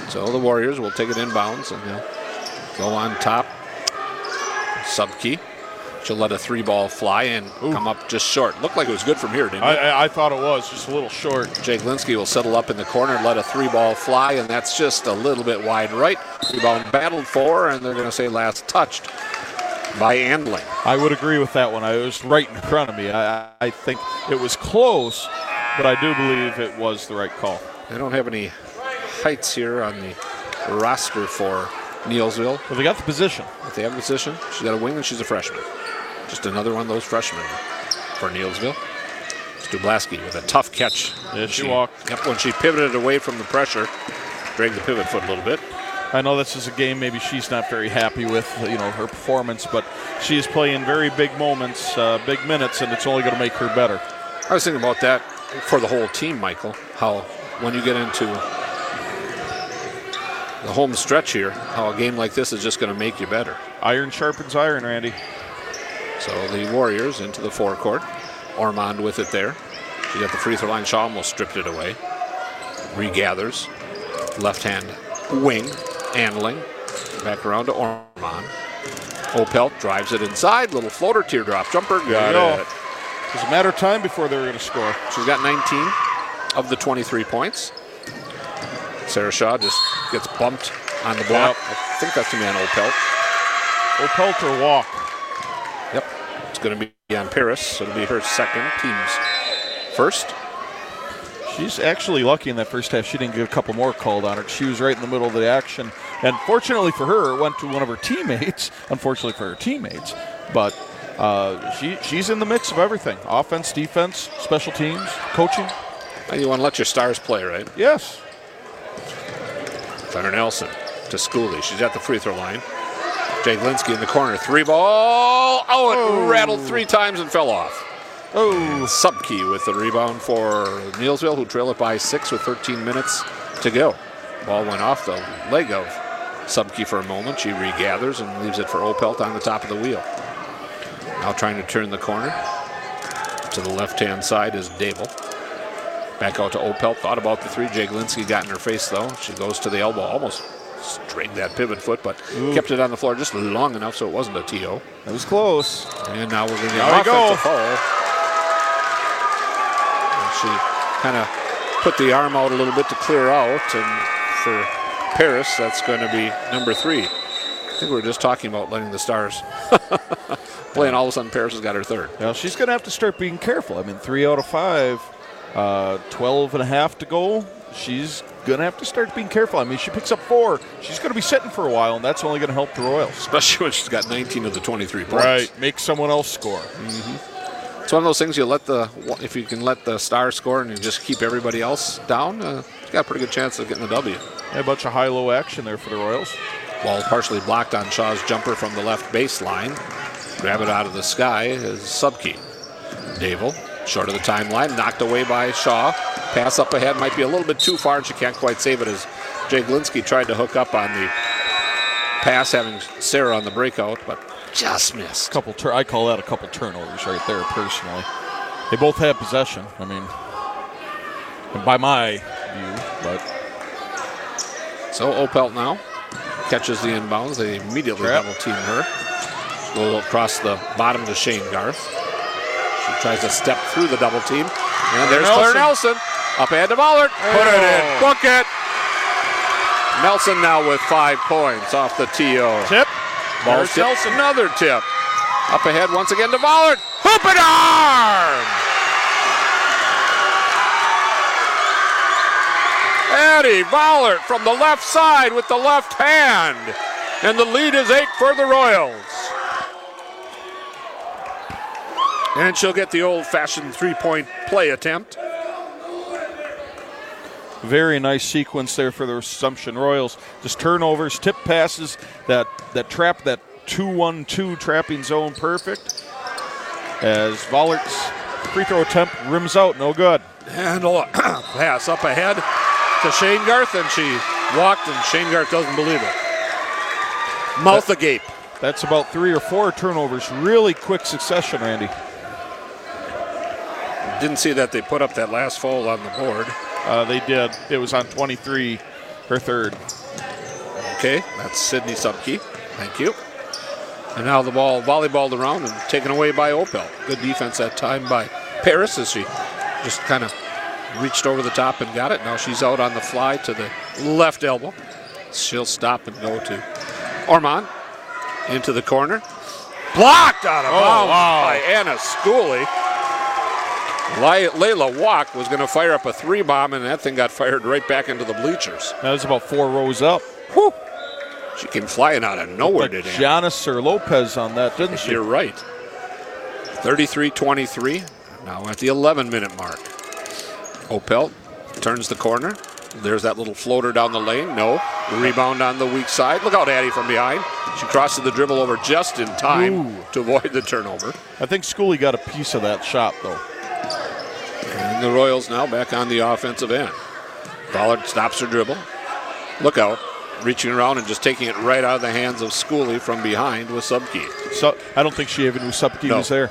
So the Warriors will take it inbounds and they'll go on top. Subke. She'll let a 3-ball fly and come up just short. Looked like it was good from here, didn't it? I thought it was, just a little short. Jaglinski will settle up in the corner and let a 3-ball fly, and that's just a little bit wide right. Rebound battled for, and they're going to say last touched by Andling. I would agree with that one. I was right in front of me. I think it was close, but I do believe it was the right call. They don't have any heights here on the roster for Neillsville. Well, they got the position. If they have a position, she's got a wing and she's a freshman. Just another one of those freshmen for Neillsville. Stublaski with a tough catch. Yeah, she walked. Yep, when she pivoted away from the pressure, dragged the pivot foot a little bit. I know this is a game maybe she's not very happy with, her performance, but she's playing very big moments, big minutes, and it's only going to make her better. I was thinking about that for the whole team, Michael, how when you get into the home stretch here, how a game like this is just going to make you better. Iron sharpens iron, Randy. So the Warriors into the forecourt. Ormond with it there. She got the free throw line. Shaw almost stripped it away. Regathers. Left hand wing. Andling. Back around to Ormond. Opelt drives it inside. Little floater teardrop jumper. Got it. It was a matter of time before they were going to score. She's got 19 of the 23 points. Sarah Shaw just gets bumped on the block. Yep. I think that's going to be on Opelt. Opelt or walk. Yep. It's going to be on Paris. It'll be her second, team's first. She's actually lucky in that first half. She didn't get a couple more called on her. She was right in the middle of the action. And fortunately for her, it went to one of her teammates. Unfortunately for her teammates. But she's in the mix of everything. Offense, defense, special teams, coaching. And you want to let your stars play, right? Yes. Thunder Nelson to Schooley. She's at the free throw line. Jaglinski in the corner. 3-ball. Oh, it rattled 3 times and fell off. Subke with the rebound for Neillsville, who trail it by 6 with 13 minutes to go. Ball went off the leg of Subke for a moment. She regathers and leaves it for Opelt on the top of the wheel. Now trying to turn the corner. To the left-hand side is Dable. Back out to Opelt. Thought about the 3. Jaglinski got in her face, though. She goes to the elbow. Almost dragged that pivot foot, but kept it on the floor just long enough so it wasn't a TO. That was close. And now we're going to get an offensive foul. And she kind of put the arm out a little bit to clear out. And for Paris, that's going to be number 3. I think we were just talking about letting the Stars play, and all of a sudden Paris has got her third. Now she's going to have to start being careful. I mean, 3 out of 5, 12 and a half to go. She's going to have to start being careful. I mean, she picks up 4. She's going to be sitting for a while, and that's only going to help the Royals. Especially when she's got 19 of the 23 points. Right, make someone else score. Mm-hmm. It's one of those things if you can let the Stars score and you just keep everybody else down, you've got a pretty good chance of getting the W. A bunch of high-low action there for the Royals. Ball partially blocked on Shaw's jumper from the left baseline. Grab it out of the sky is Subke. Dable, short of the timeline, knocked away by Shaw. Pass up ahead might be a little bit too far, and she can't quite save it as Jaglinski tried to hook up on the pass, having Sarah on the breakout, but just missed. I call that a couple turnovers right there, personally. They both had possession. I mean, by my view, but. So Opelt now catches the inbounds. They immediately double team her. Go across the bottom to Shane Garth. She tries to step through the double team. And there's Claire Nelson. Up ahead to Vollert. Put it in. Book it. Nelson now with 5 points off the TO. Tip. Ball tip. Nelson. Another tip. Up ahead once again to Vollert. Hoop and arm. Addie Vollert from the left side with the left hand. And the lead is 8 for the Royals. And she'll get the old-fashioned 3-point play attempt. Very nice sequence there for the Assumption Royals. Just turnovers, tip passes, that trap, that 2-1-2 trapping zone perfect. As Vollert's free throw attempt rims out, no good. And a pass up ahead to Shane Garth, and she walked, and Shane Garth doesn't believe it. Mouth agape. That's about 3 or 4 turnovers. Really quick succession, Randy. Didn't see that they put up that last foul on the board. They did. It was on 23, her third. Okay, that's Sydney Subke. Thank you. And now the ball volleyballed around and taken away by Opel. Good defense that time by Paris as she just kind of reached over the top and got it. Now she's out on the fly to the left elbow. She'll stop and go to Ormond into the corner. Blocked out of bounds by Anna Schooley. Layla Walk was going to fire up a 3-bomb, and that thing got fired right back into the bleachers. That was about 4 rows up. Whew. She came flying out of nowhere, did Anna. Giannis or Lopez on that, didn't she? You're right. 33-23. Now at the 11-minute mark. Opel turns the corner. There's that little floater down the lane. No. Rebound on the weak side. Look out, Addie, from behind. She crosses the dribble over just in time to avoid the turnover. I think Schooley got a piece of that shot, though. And the Royals now back on the offensive end. Ballard stops her dribble. Look out. Reaching around and just taking it right out of the hands of Schooley from behind with Subke. So I don't think she even knew Subke was there.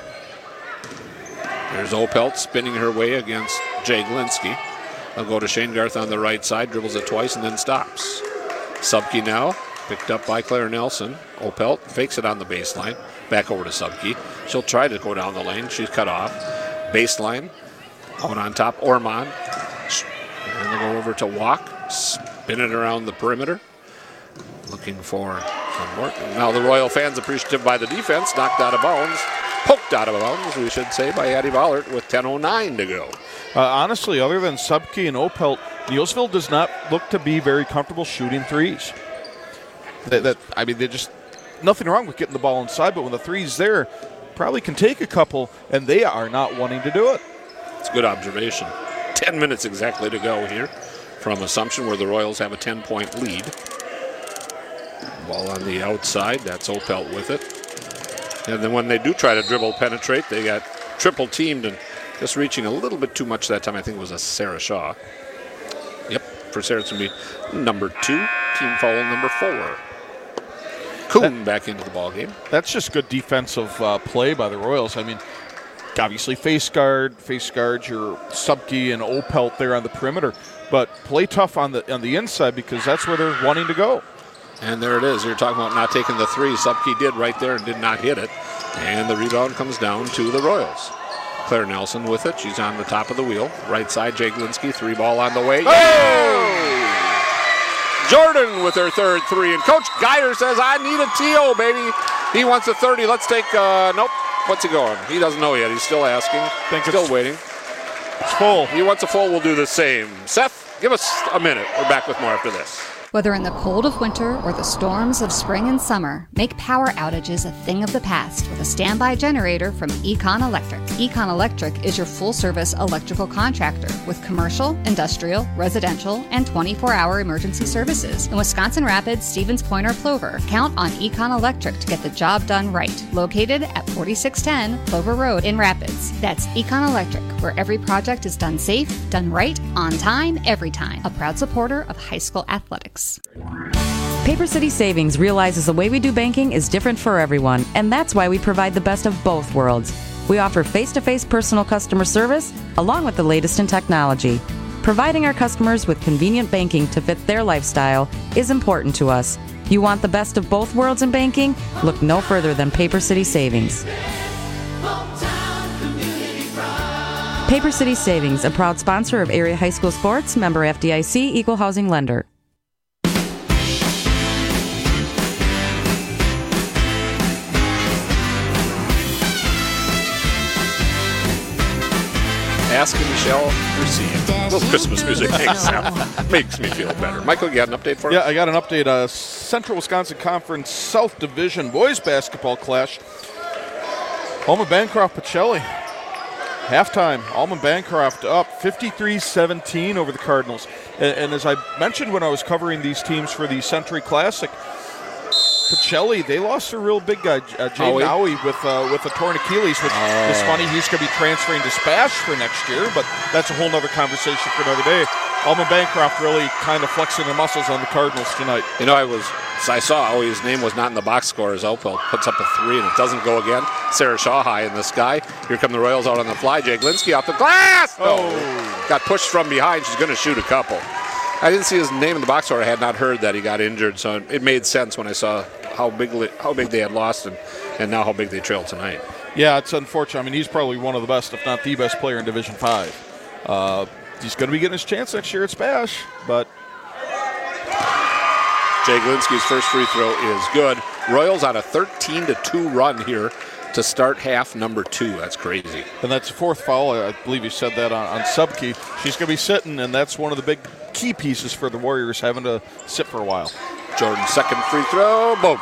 There's Opelt spinning her way against Jay Glinsky. They'll go to Shane Garth on the right side, dribbles it twice and then stops. Subke now, picked up by Claire Nelson. Opelt fakes it on the baseline, back over to Subke. She'll try to go down the lane. She's cut off. Baseline, out on top, Ormond. And they go over to Walk, spin it around the perimeter. Looking for some more. Now the Royal fans appreciative by the defense, knocked out of bounds. Poked out of bounds, we should say, by Addie Ballard with 10:09 to go. Honestly, other than Subke and Opelt, Neilsville does not look to be very comfortable shooting threes. They just nothing wrong with getting the ball inside, but when the three's there, probably can take a couple, and they are not wanting to do it. It's a good observation. 10 minutes exactly to go here from Assumption, where the Royals have a 10-point lead. Ball on the outside, that's Opelt with it. And then when they do try to dribble penetrate, they got triple teamed and just reaching a little bit too much that time. I think it was a Sarah Shaw. Yep, for Sarah it's going to be number 2, team foul number 4. Kuhn back into the ball game. That's just good defensive play by the Royals. I mean, obviously face guard your Subke and Opelt there on the perimeter, but play tough on the inside because that's where they're wanting to go. And there it is. You're talking about not taking the 3. Subke did right there and did not hit it. And the rebound comes down to the Royals. Claire Nelson with it. She's on the top of the wheel. Right side, Jay Glinsky. 3 ball on the way. Oh! Jordan with her third 3. And Coach Geyer says, I need a TO, baby. He wants a 30. Let's take, nope. What's he going? He doesn't know yet. He's still asking. Still waiting. It's full. He wants a full. We'll do the same. Seth, give us a minute. We're back with more after this. Whether in the cold of winter or the storms of spring and summer, make power outages a thing of the past with a standby generator from Econ Electric. Econ Electric is your full-service electrical contractor with commercial, industrial, residential, and 24-hour emergency services. In Wisconsin Rapids, Stevens Point, or Plover, count on Econ Electric to get the job done right. Located at 4610 Plover Road in Rapids. That's Econ Electric, where every project is done safe, done right, on time, every time. A proud supporter of high school athletics. Paper City Savings realizes the way we do banking is different for everyone, and that's why we provide the best of both worlds. We offer face-to-face personal customer service along with the latest in technology. Providing our customers with convenient banking to fit their lifestyle is important to us. You want the best of both worlds in banking? Look no further than Paper City Savings. Paper City Savings, a proud sponsor of area high school sports, member FDIC, equal housing lender. Asking Michelle Lucia. Those Christmas music makes me feel better. Michael, you got an update for us? Yeah, I got an update. Central Wisconsin Conference South Division boys basketball clash. Alma Bancroft Pacelli. Halftime, Alma Bancroft up 53-17 over the Cardinals. And as I mentioned when I was covering these teams for the Century Classic, Pacelli, they lost a real big guy, Jay Maui, with a torn Achilles, which is funny. He's going to be transferring to Spash for next year, but that's a whole other conversation for another day. Alma Bancroft really kind of flexing their muscles on the Cardinals tonight. You know, I saw his name was not in the box score as Opel puts up a 3 and it doesn't go again. Sarah Shaw high in the sky. Here come the Royals out on the fly. Jay Glinsky off the glass. Oh, got pushed from behind. She's going to shoot a couple. I didn't see his name in the box score. I had not heard that he got injured, so it made sense when I saw how big they had lost and now how big they trailed tonight. Yeah, it's unfortunate. I mean, he's probably one of the best, if not the best player in Division 5. He's going to be getting his chance next year at Spash, but Jay Glinski's first free throw is good. Royals on a 13-2 run here to start half number 2. That's crazy. And that's the fourth foul. I believe you said that on Subke. She's going to be sitting, and that's one of the big key pieces for the Warriors, having to sit for a while. Jordan's second free throw. Boom.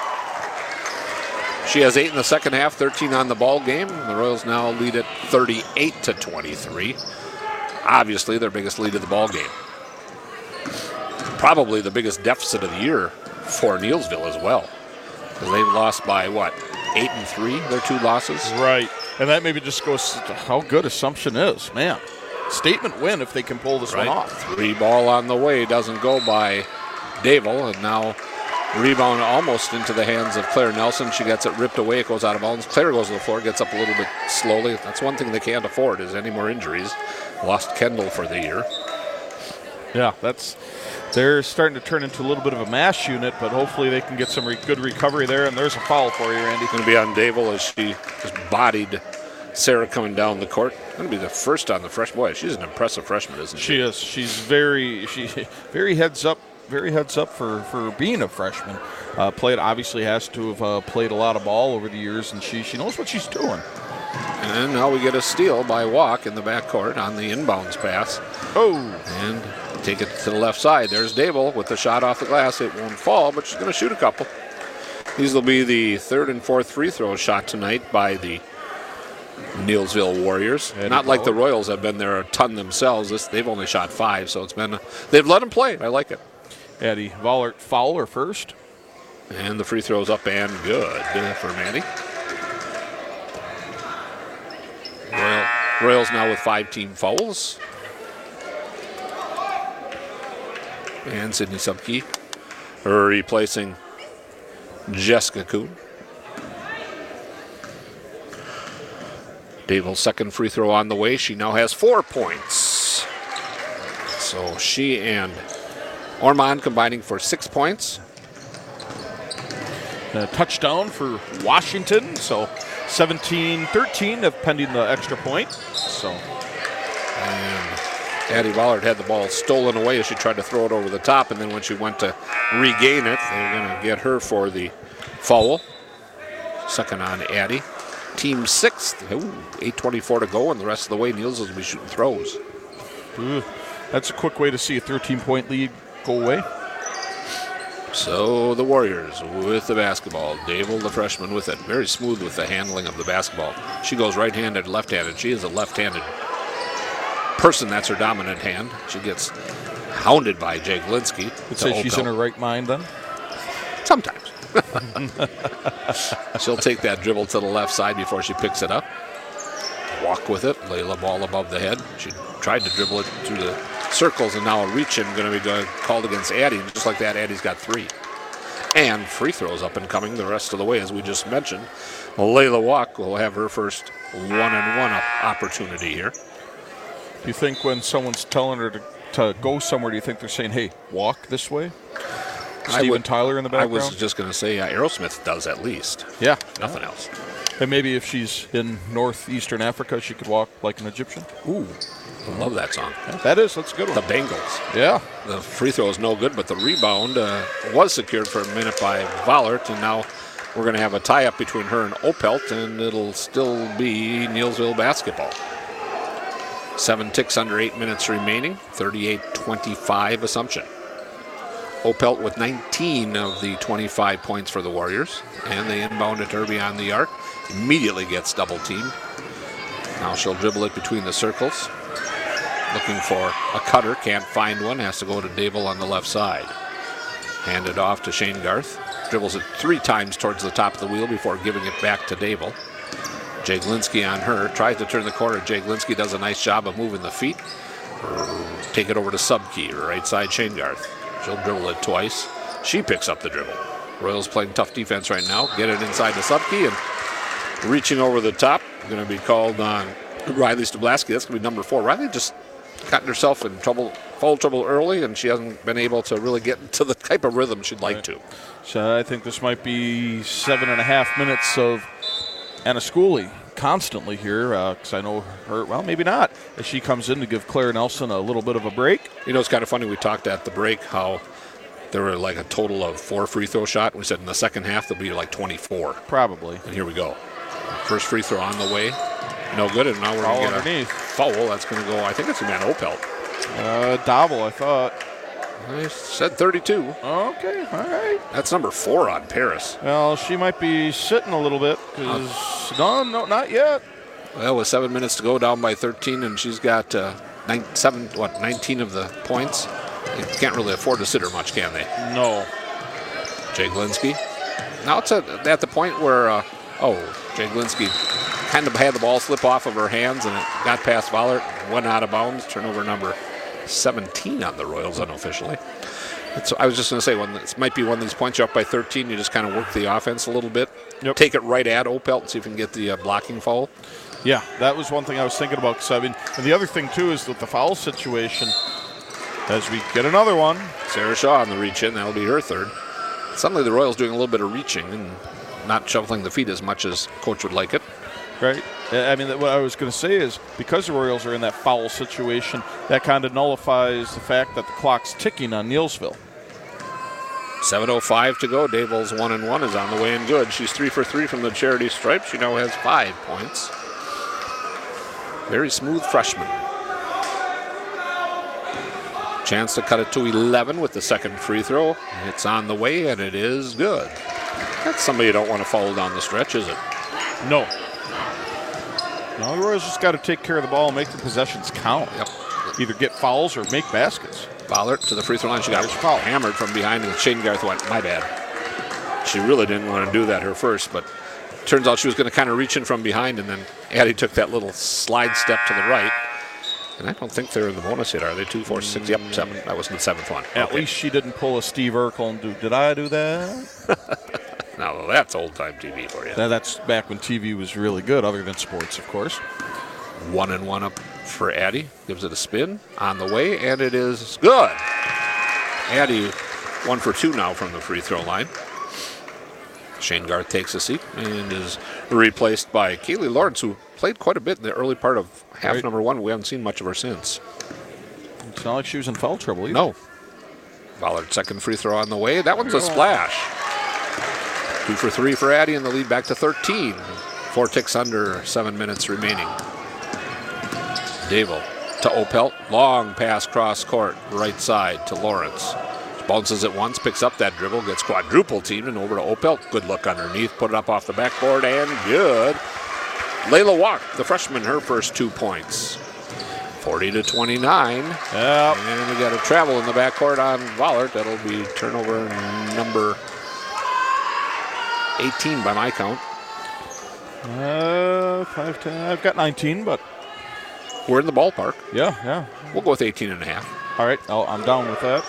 She has 8 in the second half, 13 on the ball game. The Royals now lead at 38-23. Obviously, their biggest lead of the ball game. Probably the biggest deficit of the year for Neillsville as well, because they've lost by 8-3. Their 2 losses. Right, and that maybe just goes to how good Assumption is, man. Statement win if they can pull this one off. 3 ball on the way, doesn't go by Dable, and now rebound almost into the hands of Claire Nelson. She gets it ripped away. It goes out of bounds. Claire goes to the floor, gets up a little bit slowly. That's one thing they can't afford is any more injuries. Lost Kendall for the year. Yeah, they're starting to turn into a little bit of a mash unit, but hopefully they can get some good recovery there. And there's a foul for you, Randy. Going to be on Dable as she just bodied Sarah coming down the court. Going to be the first on the fresh. Boy, she's an impressive freshman, isn't she? She is. She's very heads up. Very heads up for being a freshman. Obviously has to have played a lot of ball over the years, and she knows what she's doing. And now we get a steal by Walk in the backcourt on the inbounds pass. Oh! And take it to the left side. There's Dable with the shot off the glass. It won't fall, but she's going to shoot a couple. These will be the third and fourth free throw shot tonight by the Neillsville Warriors. Not like the Royals have been there a ton themselves. They've only shot 5, so they've let them play. I like it. Addie Vollert fouler first. And the free throw's up and good for Maddie. Royals now with 5 team fouls. And Sydney Subke replacing Jessica Kuhn. Dable's second free throw on the way. She now has 4 points. So she and Ormond combining for 6 points. A touchdown for Washington, so 17-13 pending the extra point. And Addie Vollert had the ball stolen away as she tried to throw it over the top, and then when she went to regain it, they're going to get her for the foul. Second on Addie. Team 6th. 8:24 to go, and the rest of the way, Niels will be shooting throws. That's a quick way to see a 13-point lead go away. So the Warriors with the basketball. Dable, the freshman, with it. Very smooth with the handling of the basketball. She goes right-handed, left-handed. She is a left-handed person. That's her dominant hand. She gets hounded by Jay Glinski. Would say she's in her right mind then? Sometimes. She'll take that dribble to the left side before she picks it up. Walk with it. Lay the ball above the head. She tried to dribble it through the circles, and now a reach-in going to be called against Addie. Just like that, Addie's got 3. And free throws up and coming the rest of the way, as we just mentioned. Layla Walk will have her first one-on-one opportunity here. Do you think when someone's telling her to go somewhere, do you think they're saying, hey, walk this way? Steven Tyler in the background? I was just going to say Aerosmith does at least. Yeah. Nothing else. And maybe if she's in northeastern Africa, she could walk like an Egyptian. Ooh. I love that song. Yeah, that's a good one. The Bengals. Yeah. The free throw is no good, but the rebound was secured for a minute by Vollert, and now we're going to have a tie-up between her and Opelt, and it'll still be Neillsville basketball. 7 ticks under 8 minutes remaining, 38-25 Assumption. Opelt with 19 of the 25 points for the Warriors, and they inbound it to her beyond the arc. Immediately gets double-teamed. Now she'll dribble it between the circles. Looking for a cutter, can't find one, has to go to Dable on the left side. Hand it off to Shane Garth. Dribbles it 3 times towards the top of the wheel before giving it back to Dable. Jay Glinski on her, tries to turn the corner. Jay Glinski does a nice job of moving the feet. Take it over to Subke, right side Shane Garth. She'll dribble it twice. She picks up the dribble. Royals playing tough defense right now. Get it inside to Subke, and reaching over the top. Going to be called on Riley Stablaski. That's going to be number 4. Riley just gotten herself in trouble foul trouble early, and she hasn't been able to really get into the type of rhythm she'd like to. So I think this might be 7.5 minutes of Anna Schooley constantly here, because I know her, well, maybe not, as she comes in to give Claire Nelson a little bit of a break. You know, it's kind of funny. We talked at the break how there were like a total of 4 free throw shots. We said in the second half there'll be like 24. Probably. And here we go. First free throw on the way. No good, and now we're going to get a foul. That's going to go, I think it's Amanda Opelt. Dobble, I thought. I said 32. Okay, all right. That's number 4 on Paris. Well, she might be sitting a little bit, because no, not yet. Well, with 7 minutes to go, down by 13, and she's got 19 of the points. They can't really afford to sit her much, can they? No. Jay Glinsky. Now it's at the point where, Jay Glinsky kind of had the ball slip off of her hands, and it got past Vollert, went out of bounds. Turnover number 17 on the Royals unofficially. So I was just going to say, this might be one of these points you're up by 13. You just kind of work the offense a little bit. Yep. Take it right at Opelt and see if you can get the blocking foul. Yeah, that was one thing I was thinking about. Cause and the other thing, too, is that the foul situation, as we get another one. Sarah Shaw on the reach-in. That'll be her third. Suddenly the Royals doing a little bit of reaching and not shuffling the feet as much as coach would like it. Right. I mean, what I was going to say is because the Royals are in that foul situation, that kind of nullifies the fact that the clock's ticking on Neilsville. 7:05 to go. Daybell's 1-1 is on the way and good. She's 3 for 3 from the charity stripe. She now has 5 points. Very smooth freshman. Chance to cut it to 11 with the second free throw. It's on the way, and it is good. That's somebody you don't want to follow down the stretch, is it? No. No, the Royals just got to take care of the ball and make the possessions count. Yep. Either get fouls or make baskets. Vollert to the free throw line. She got hammered from behind, and Shane Garth went, my bad. She really didn't want to do that her first, but turns out she was going to kind of reach in from behind, and then Addie took that little slide step to the right. And I don't think they're in the bonus yet, are they? 2, 4, 6, yep, 7. That was the 7th one. At least she didn't pull a Steve Urkel and do, did I do that? Now that's old-time TV for you. That's back when TV was really good, other than sports, of course. 1-1 up for Addie. Gives it a spin on the way, and it is good. Addie 1 for 2 now from the free throw line. Shane Garth takes a seat and is replaced by Kaylee Lawrence, who played quite a bit in the early part of half number 1. We haven't seen much of her since. It's not like she was in foul trouble either. No. Vollert second free throw on the way. That one's a splash. 2 for 3 for Addie, and the lead back to 13. 4 ticks under, 7 minutes remaining. Daybell to Opelt. Long pass cross court, right side to Lawrence. Bounces it once, picks up that dribble, gets quadruple teamed, and over to Opelt. Good look underneath, put it up off the backboard, and good. Layla Walk, the freshman, her first 2 points. 40-29. Yep. And we got a travel in the backcourt on Vollert. That'll be turnover number 18 by my count. 5, 10. I've got 19, but we're in the ballpark. Yeah. We'll go with 18.5. All right, I'm down with that.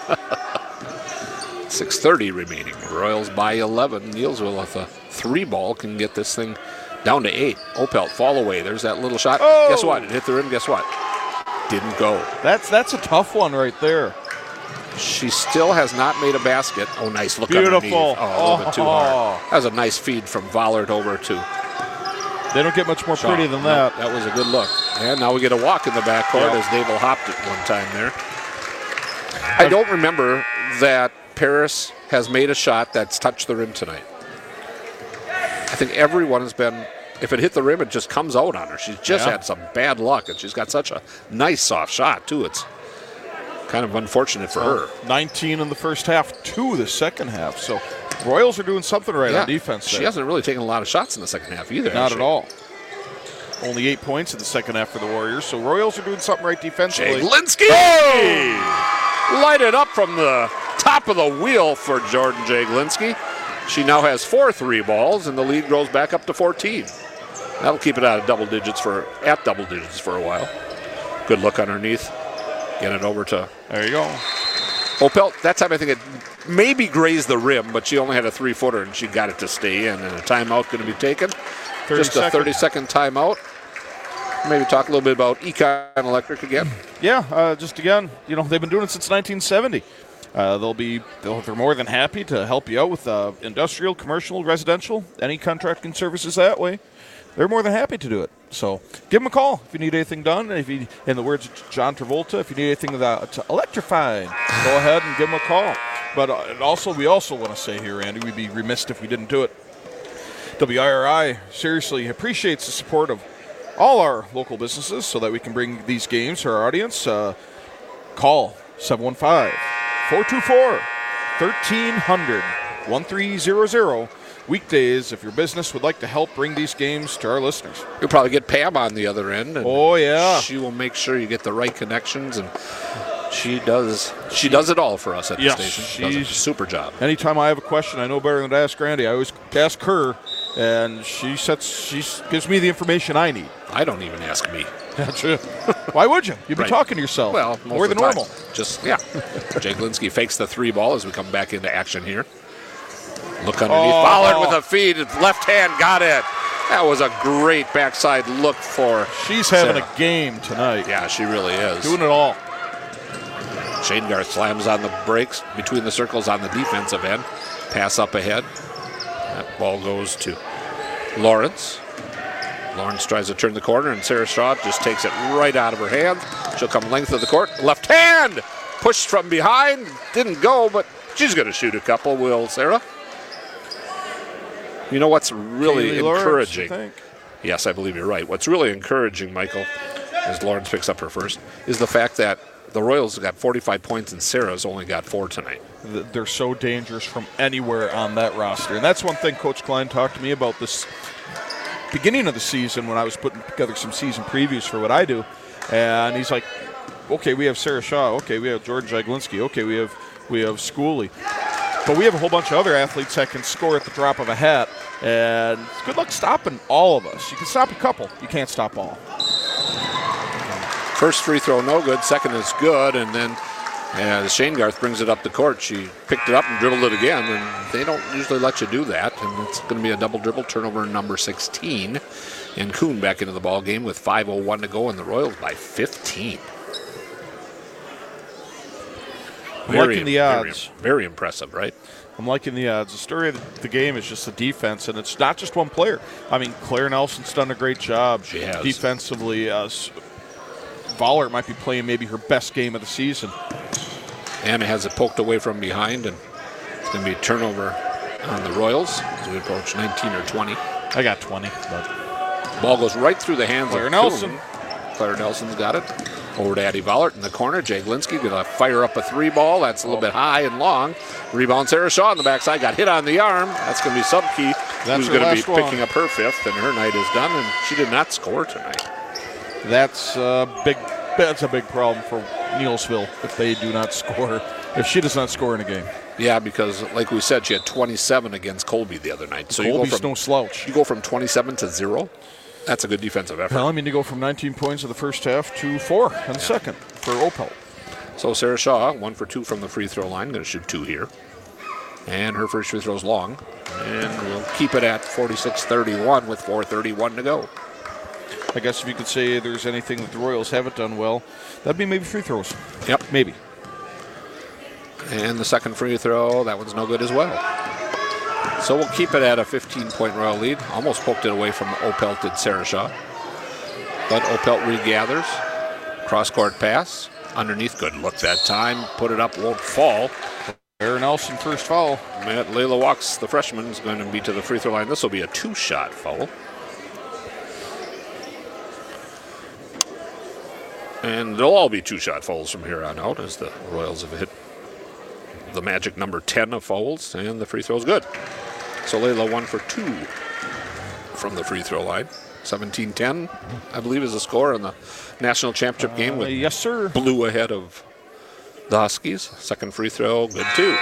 6:30 remaining. Royals by 11. Neilsville with a 3 ball can get this thing down to 8. Opelt fall away. There's that little shot. Oh! Guess what? It hit the rim. Guess what? Didn't go. That's a tough one right there. She still has not made a basket. Oh, nice look Beautiful. Underneath. Oh, a little bit too hard. That was a nice feed from Vollert over to They don't get much more Shaw. pretty than that. No, that was a good look. And now we get a walk in the backcourt as Daybell hopped it one time there. I don't remember that Paris has made a shot that's touched the rim tonight. I think everyone has been, if it hit the rim, it just comes out on her. She's just had some bad luck, and she's got such a nice soft shot, too. It's kind of unfortunate for her. 19 in the first half, 2 the second half. So Royals are doing something right on defense there. She hasn't really taken a lot of shots in the second half either. Not at all. Only 8 points in the second half for the Warriors. So Royals are doing something right defensively. Jaglinski! Oh! Lighted up from the top of the wheel for Jordan Jaglinski. She now has 4 3 balls, and the lead grows back up to 14. That'll keep it at double digits for a while. Good look underneath. Get it over to. There you go. Opelt, that time I think it maybe grazed the rim, but she only had a 3-footer, and she got it to stay in. And a timeout going to be taken. Just a 30-second timeout. maybe talk a little bit about Econ Electric again. Yeah, just again, they've been doing it since 1970. They're more than happy to help you out with industrial, commercial, residential, any contracting services that way. They're more than happy to do it. So give them a call if you need anything done. If you, in the words of John Travolta, if you need anything to electrify, go ahead and give them a call. But we also want to say here, Andy, we'd be remiss if we didn't do it. WIRI seriously appreciates the support of all our local businesses so that we can bring these games to our audience. Call 715-424-1300, 1300. Weekdays, if your business would like to help bring these games to our listeners. You'll probably get Pam on the other end. And oh, yeah. She will make sure you get the right connections, and she does it all for us at the station. She does a super job. Anytime I have a question I know better than to ask Randy, I always ask her, and she gives me the information I need. I don't even ask me. That's it. Why would you? You'd be talking to yourself. Well, more than normal. Jake Linsky fakes the 3 ball as we come back into action here. Look underneath. Ballard with a feed. Left hand got it. That was a great backside look for She's having a game tonight. Yeah, she really is. Doing it all. Shane Garth slams on the brakes between the circles on the defensive end. Pass up ahead. That ball goes to Lawrence. Lawrence tries to turn the corner, and Sarah Shaw just takes it right out of her hand. She'll come length of the court. Left hand! Pushed from behind. Didn't go, but she's going to shoot a couple, will Sarah? You know what's really encouraging? Lawrence, yes, I believe you're right. What's really encouraging, Michael, as Lawrence picks up her first, is the fact that the Royals got 45 points and Sarah's only got 4 tonight. They're so dangerous from anywhere on that roster. And that's one thing Coach Klein talked to me about this beginning of the season when I was putting together some season previews for what I do. And he's like, okay, we have Sarah Shaw. Okay, we have Jordan Jaglinski. Okay, we have Schooley. But we have a whole bunch of other athletes that can score at the drop of a hat. And good luck stopping all of us. You can stop a couple. You can't stop all. First free throw, no good. Second is good. And then Shane Garth brings it up the court. She picked it up and dribbled it again. And they don't usually let you do that. And it's going to be a double dribble, turnover number 16. And Kuhn back into the ball game with 5:01 to go, and the Royals by 15. I'm liking the odds. Very impressive, right? I'm liking the odds. The story of the game is just the defense, and it's not just one player. I mean, Claire Nelson's done a great job. She has. Defensively. Vollert might be playing maybe her best game of the season. Anna has it poked away from behind, and it's going to be a turnover on the Royals as we approach 19 or 20. I got 20. But ball goes right through the hands Claire of Nelson. Kuhn. Claire Nelson's got it. Over to Addie Vollert in the corner. Jaglinski going to fire up a 3 ball. That's a little bit high and long. Rebound Sarah Shaw on the backside. Got hit on the arm. That's going to be Subkey, who's going to be picking up her 5th, and her night is done, and she did not score tonight. That's a big problem for Neilsville if they do not score, if she does not score in a game. Yeah, because like we said, she had 27 against Colby the other night. So Colby's no slouch. You go from 27 to 0. That's a good defensive effort. Well, I mean, to go from 19 points in the first half to 4 in the second for Opel. So Sarah Shaw, 1 for 2 from the free throw line. Going to shoot 2 here. And her first free throw is long. And we'll keep it at 46-31 with 4:31 to go. I guess if you could say there's anything that the Royals haven't done well, that'd be maybe free throws. Yep. Maybe. And the second free throw, that one's no good as well. So we'll keep it at a 15-point Royal lead. Almost poked it away from Opelt did Sarah Shaw. But Opelt regathers. Cross-court pass. Underneath, good look that time. Put it up, won't fall. Aaron Nelson, first foul. Layla Walks, the freshman, is going to be to the free throw line. This will be a 2-shot foul. And they'll all be 2-shot fouls from here on out as the Royals have hit the magic number 10 of fouls, and the free throw is good. So Layla 1 for 2 from the free throw line. 17-10, I believe, is the score in the national championship game with yes, sir. Blue ahead of the Huskies. Second free throw, good too.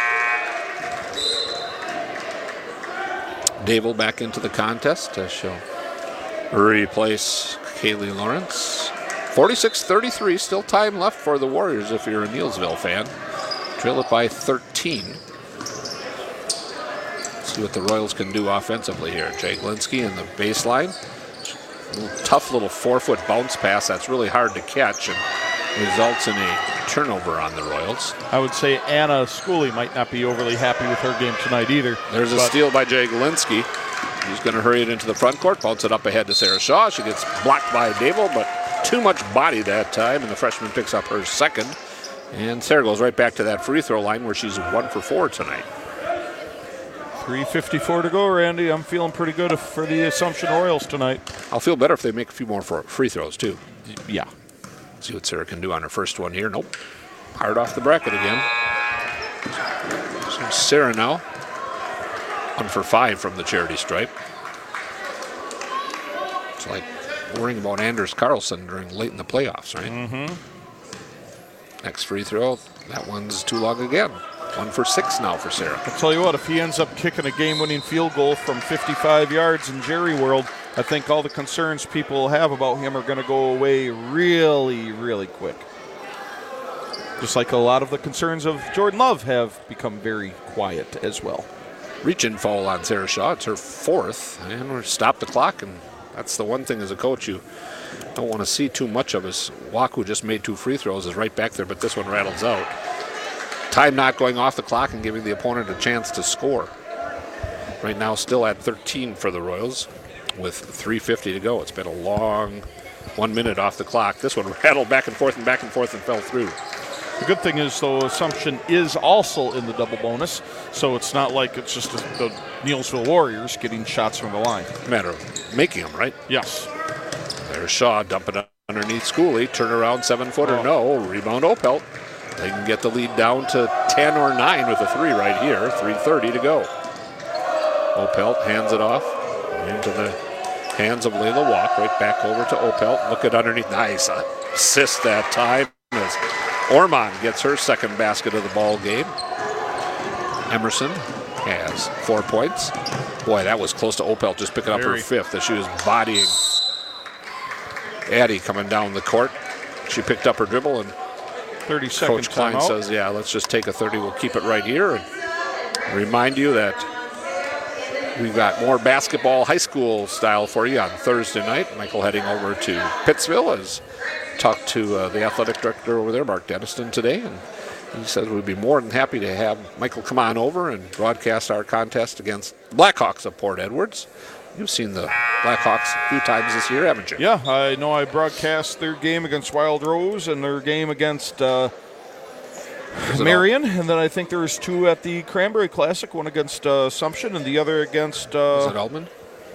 Dable back into the contest as she'll replace Kaylee Lawrence. 46-33, still time left for the Warriors if you're a Neilsville fan. Trail it by 13. See what the Royals can do offensively here. Jaglinski in the baseline. Tough little 4-foot bounce pass that's really hard to catch and results in a turnover on the Royals. I would say Anna Schooley might not be overly happy with her game tonight either. There's a steal by Jay Galinsky. He's going to hurry it into the front court, bounce it up ahead to Sarah Shaw. She gets blocked by Dable, but too much body that time, and the freshman picks up her second. And Sarah goes right back to that free throw line where she's 1 for 4 tonight. 3:54 to go, Randy. I'm feeling pretty good for the Assumption Royals tonight. I'll feel better if they make a few more free throws, too. Yeah. See what Sarah can do on her first one here. Nope. Hard off the bracket again. So Sarah now 1 for 5 from the charity stripe. It's like worrying about Anders Carlson during late in the playoffs, right? Mm-hmm. Next free throw, that one's too long again. 1 for 6 now for Sarah. I'll tell you what, if he ends up kicking a game-winning field goal from 55 yards in Jerry World, I think all the concerns people have about him are going to go away really, really quick. Just like a lot of the concerns of Jordan Love have become very quiet as well. Reach-in foul on Sarah Shaw. It's her 4th, and we're stop the clock, and that's the one thing as a coach you don't want to see too much of. Is Waku just made 2 free throws, is right back there, but this one rattles out. Time not going off the clock and giving the opponent a chance to score. Right now still at 13 for the Royals with 3:50 to go. It's been a long 1 minute off the clock. This one rattled back and forth and fell through. The good thing is, though, Assumption is also in the double bonus, so it's not like it's just the Neelsville Warriors getting shots from the line. Matter of making them, right? Yes. There's Shaw dumping it underneath Schooley. Turn around 7-footer. No. Rebound Opelt. They can get the lead down to 10 or 9 with a 3 right here. 3:30 to go. Opelt hands it off into the hands of Layla Walk. Right back over to Opelt. Look at underneath. Nice assist that time as Ormond gets her second basket of the ball game. Emerson has 4 points. Boy, that was close to Opelt just picking up her 5th as she was bodying Addie coming down the court. She picked up her dribble, and 30 seconds. Coach Klein says, yeah, let's just take a 30. We'll keep it right here. And remind you that we've got more basketball high school style for you on Thursday night. Michael heading over to Pittsville has talked to the athletic director over there, Mark Denniston, today. And he says we'd be more than happy to have Michael come on over and broadcast our contest against Blackhawks of Port Edwards. You've seen the Blackhawks a few times this year, haven't you? Yeah, I know I broadcast their game against Wild Rose and their game against Marion, and then I think there was 2 at the Cranberry Classic, one against Assumption and the other against... Is it Almond?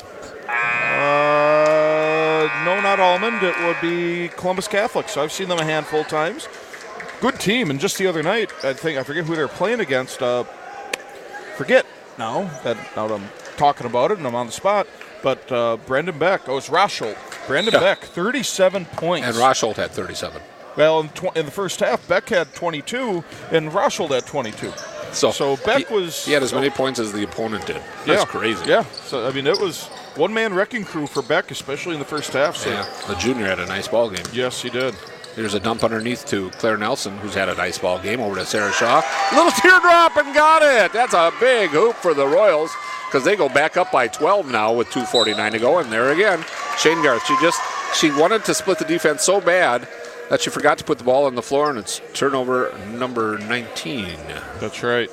No, not Almond. It would be Columbus Catholic, so I've seen them a handful of times. Good team, and just the other night, I forget who they were playing against. Forget now that I'm talking about it and I'm on the spot, but Brendan Beck, it's Rosholt. Brandon Beck, 37 points. And Rosholt had 37. Well, in the first half, Beck had 22 and Rosholt had 22. So Beck he had as many points as the opponent did. That's crazy. Yeah, so I mean, it was one-man wrecking crew for Beck, especially in the first half. So. Yeah, the junior had a nice ball game. Yes, he did. There's a dump underneath to Claire Nelson, who's had a nice ball game, over to Sarah Shaw. Little teardrop and got it. That's a big hoop for the Royals because they go back up by 12 now with 2:49 to go. And there again, Shane Garth. She wanted to split the defense so bad that she forgot to put the ball on the floor, and it's turnover number 19. That's right.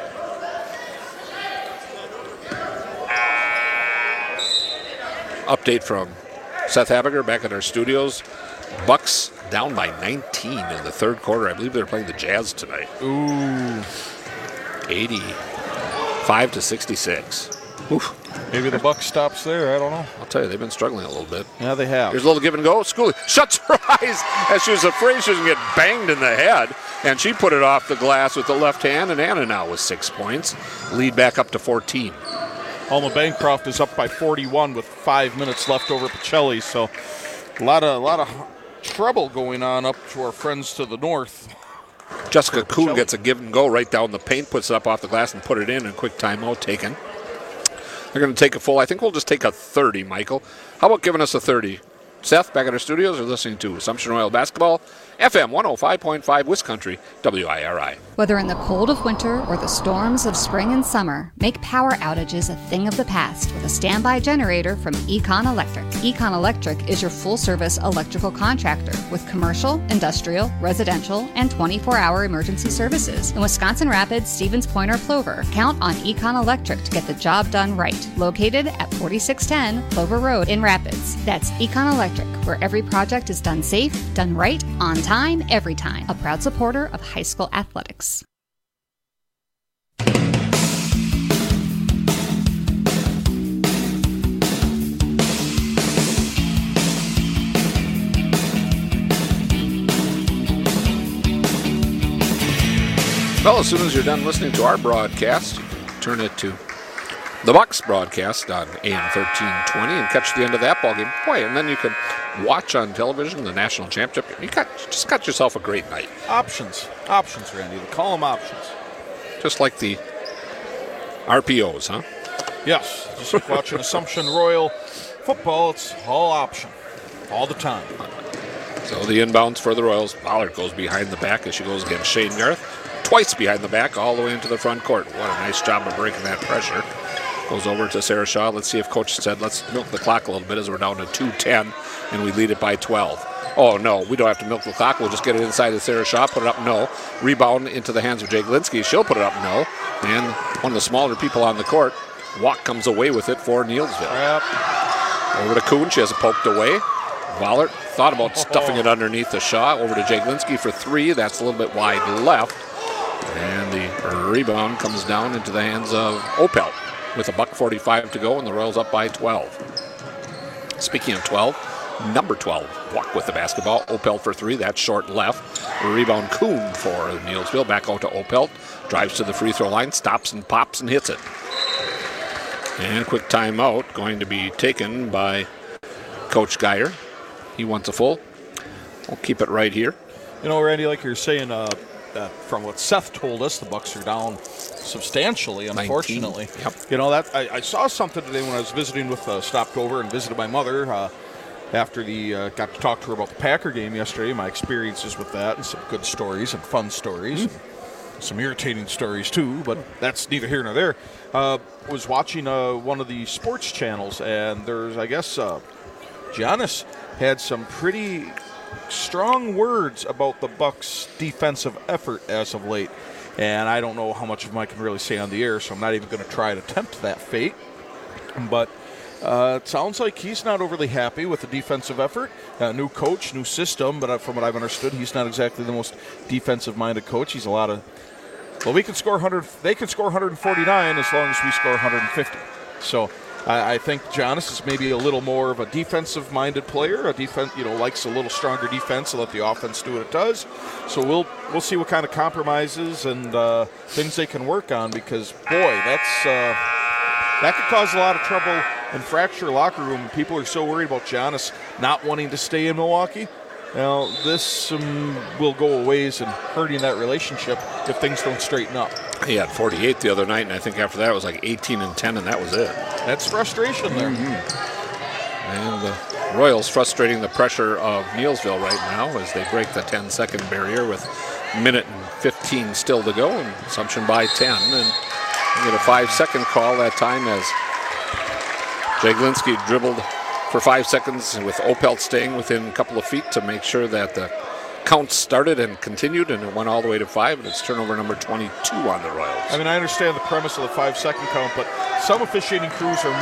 Update from Seth Habiger back at our studios. Bucks down by 19 in the third quarter. I believe they're playing the Jazz tonight. Ooh. 85-66. Oof. Maybe the buck stops there. I don't know. I'll tell you, they've been struggling a little bit. Yeah, they have. Here's a little give and go. Schooley shuts her eyes as she was afraid she was going to get banged in the head. And she put it off the glass with the left hand. And Anna now with 6 points. Lead back up to 14. Alma Bancroft is up by 41 with 5 minutes left over Pacelli. So a lot of trouble going on up to our friends to the north. Jessica Kuhn gets a give and go right down the paint, puts it up off the glass and put it in. And quick timeout taken. They're going to take a full. I think we'll just take a 30, Michael. How about giving us a 30? Seth, back at our studios, are listening to Assumption Royal Basketball FM 105.5 Wisconsin, WIRI. Whether in the cold of winter or the storms of spring and summer, make power outages a thing of the past with a standby generator from Econ Electric. Econ Electric is your full-service electrical contractor with commercial, industrial, residential, and 24-hour emergency services. In Wisconsin Rapids, Stevens Point, or Plover, count on Econ Electric to get the job done right. Located at 4610 Plover Road in Rapids. That's Econ Electric, where every project is done safe, done right, on time, every time. A proud supporter of high school athletics. Well, as soon as you're done listening to our broadcast, you can turn it to the Bucks broadcast on AM 1320 and catch the end of that ballgame. Boy, and then you can watch on television the national championship. You just got yourself a great night. Options, Randy. They call them options. Just like the RPOs, huh? Yes, just like watching Assumption Royal football. It's all option, all the time. So the inbounds for the Royals. Ballard goes behind the back as she goes against Shane Garth. Twice behind the back, all the way into the front court. What a nice job of breaking that pressure. Goes over to Sarah Shaw. Let's see if Coach said, let's milk the clock a little bit as we're down to 2:10, and we lead it by 12. Oh, no, we don't have to milk the clock. We'll just get it inside to Sarah Shaw, put it up, no. Rebound into the hands of Jake Linsky. She'll put it up, no. And one of the smaller people on the court, Walk comes away with it for Neilsville. Yep. Over to Kuhn. She has it poked away. Vollert thought about stuffing it underneath the Shaw. Over to Jake Linsky for three. That's a little bit wide left. And the rebound comes down into the hands of Opelt with $1:45 to go, and the Royals up by 12. Speaking of 12, number 12, Walk with the basketball. Opelt for three. That's short left. Rebound Kuhn for Neilsville. Back out to Opelt. Drives to the free throw line. Stops and pops and hits it. And a quick timeout going to be taken by Coach Geyer. He wants a full. We'll keep it right here. You know, Randy, like you're saying, from what Seth told us, the Bucks are down substantially, unfortunately. 19. Yep. You know, that I saw something today when I was visiting with, stopped over and visited my mother after got to talk to her about the Packer game yesterday, my experiences with that, and some good stories and fun stories. And some irritating stories, too, but that's neither here nor there. Was watching one of the sports channels, and there's, I guess, Giannis had some pretty strong words about the Bucks' defensive effort as of late. And I don't know how much of them I can really say on the air, so I'm not even going to try to tempt that fate. But it sounds like he's not overly happy with the defensive effort. New coach, new system, but from what I've understood, he's not exactly the most defensive-minded coach. He's a lot of, well, we can score 100. They can score 149 as long as we score 150. So I think Giannis is maybe a little more of a defensive-minded player. Likes a little stronger defense to let the offense do what it does. So we'll see what kind of compromises and things they can work on, because boy, that could cause a lot of trouble and fracture a locker room. People are so worried about Giannis not wanting to stay in Milwaukee. Now, this will go a ways in hurting that relationship if things don't straighten up. He had 48 the other night, and I think after that it was like 18 and 10, and that was it. That's frustration there. Mm-hmm. And the Royals frustrating the pressure of Neilsville right now as they break the 10-second barrier with a minute and 15 still to go, and Assumption by 10. And we get a 5-second call that time as Jaglinski dribbled for 5 seconds with Opelt staying within a couple of feet to make sure that the count started and continued, and it went all the way to 5, and it's turnover number 22 on the Royals. I mean, I understand the premise of the 5-second count, but some officiating crews are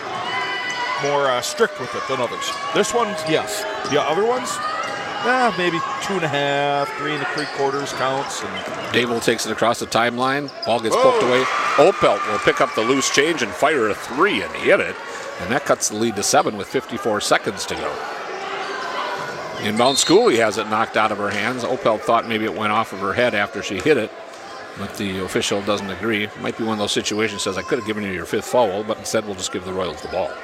more strict with it than others. This one, yes. The other ones, maybe 2.5, 3 3/4 counts. And Dable takes it across the timeline. Ball gets poked away. Opelt will pick up the loose change and fire a 3 and hit it. And that cuts the lead to 7 with 54 seconds to go. Inbound Schooley has it knocked out of her hands. Opelt thought maybe it went off of her head after she hit it, but the official doesn't agree. It might be one of those situations, says, I could have given you your 5th foul, but instead we'll just give the Royals the ball.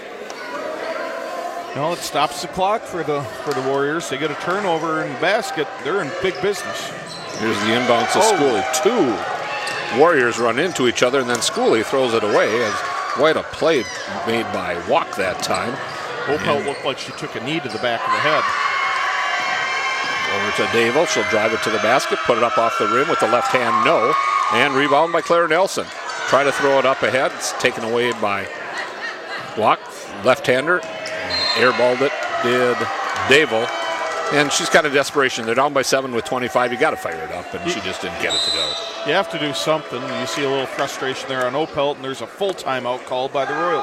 Well, it stops the clock for the Warriors. They get a turnover in the basket. They're in big business. Here's the inbound to Schooley. 2 Warriors run into each other, and then Schooley throws it away as quite a play made by Walk that time. Opelt looked like she took a knee to the back of the head. Over over to Dable. She'll drive it to the basket, put it up off the rim with the left hand, no. And rebound by Claire Nelson. Try to throw it up ahead. It's taken away by Walk, left-hander. Airballed it, did Dable. And she's kind of desperation. They're down by 7 with 25. You got to fire it up, and she just didn't get it to go. You have to do something. You see a little frustration there on Opelt, and there's a full timeout called by the Royals.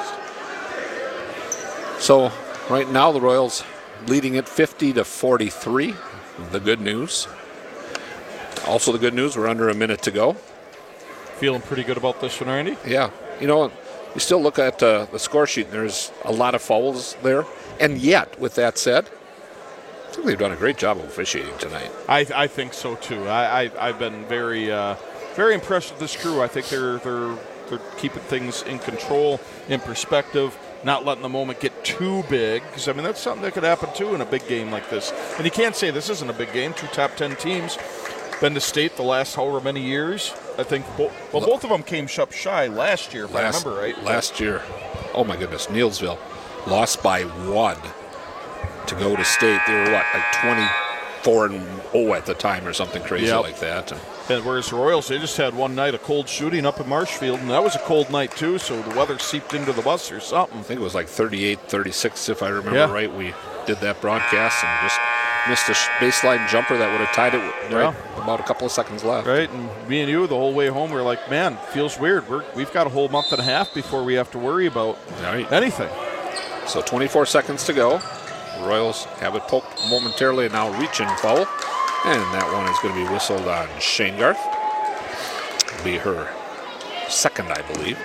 So right now the Royals leading it 50-43. The good news. Also the good news, we're under a minute to go. Feeling pretty good about this one, Randy? Yeah. You know, you still look at the score sheet, and there's a lot of fouls there. And yet, with that said, I think they've done a great job of officiating tonight. I think so, too. I've been very very impressed with this crew. I think they're keeping things in control, in perspective, not letting the moment get too big. Because, I mean, that's something that could happen, too, in a big game like this. And you can't say this isn't a big game. 2 top 10 teams. Been to state the last however many years. I think, both of them came up shy last year, if I remember right. Last year, oh my goodness, Neilsville lost by 1 to go to state. They were, like 24-0 at the time or something crazy like that. And whereas the Royals, they just had one night of cold shooting up in Marshfield, and that was a cold night too, so the weather seeped into the bus or something. I think it was like 38-36, if I remember right. We did that broadcast and just missed a baseline jumper that would have tied it right about a couple of seconds left. Right, and me and you the whole way home, we were like, man, feels weird. We've got a whole month and a half before we have to worry about anything. So 24 seconds to go. The Royals have it poked momentarily and now reaching foul. And that one is going to be whistled on Shane Garth. It'll be her second, I believe.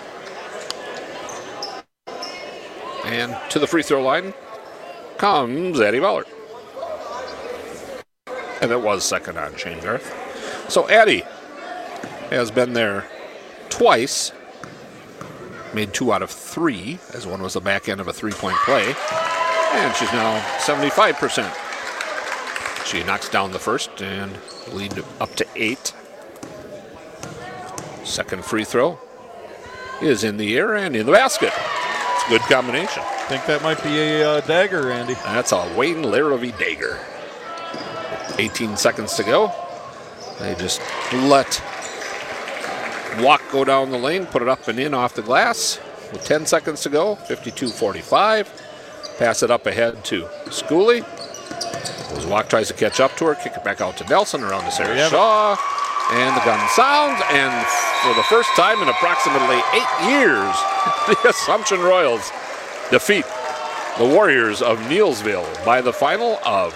And to the free throw line comes Addie Ballard. And it was second on Shane Garth. So Addie has been there twice. Made 2 out of 3, as one was the back end of a three-point play. And she's now 75%. She knocks down the first and lead up to 8. Second free throw is in the air and in the basket. It's a good combination. I think that might be a dagger, Andy. That's a Wayne Larrabee dagger. 18 seconds to go. They just let Walk go down the lane, put it up and in off the glass. With 10 seconds to go, 52-45. Pass it up ahead to Schooley. As Walk tries to catch up to her, kick it back out to Nelson, around to Sarah Shaw. And the gun sounds, and for the first time in approximately 8 years, the Assumption Royals defeat the Warriors of Neilsville by the final of